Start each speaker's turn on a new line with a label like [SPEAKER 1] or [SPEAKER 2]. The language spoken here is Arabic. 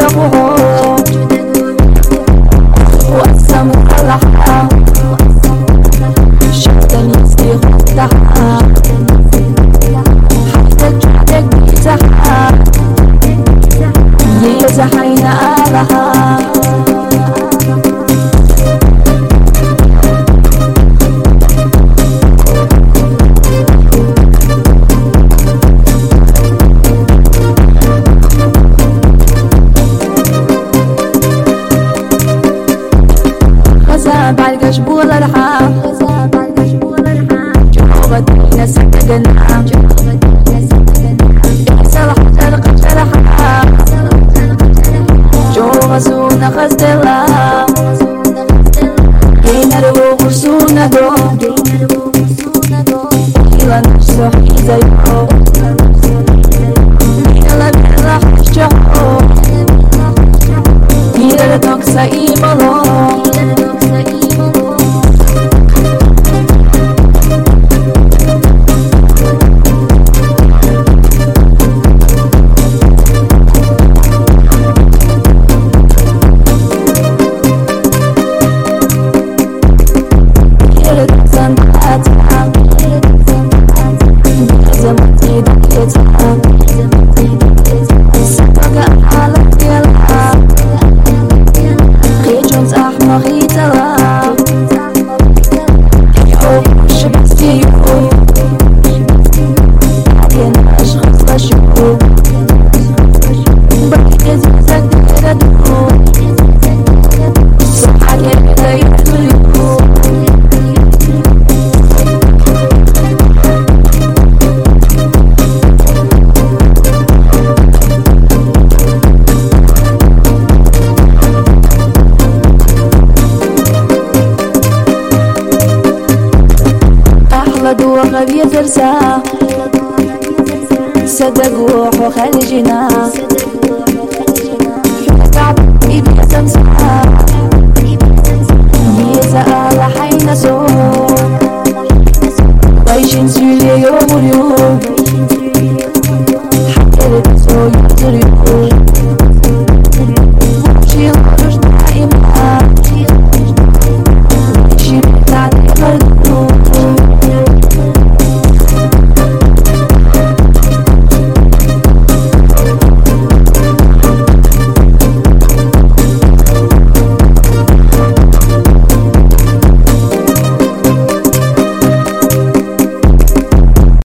[SPEAKER 1] دقوه وقسم طلعها شفتني يصير فتحها حتى جهدك بيتحها يزحين آلها بعلقش بول الحام جوغتينا سكدنا صلح جرق جرحها جوغ سونا خستلا جينا رو خرسونا دو إلا نفسه حيزيو إلا بيلا حشجو إلا تقسى إيمالو دوا غبية ترسى صدق وخلجنا تعب إيدي تمسحها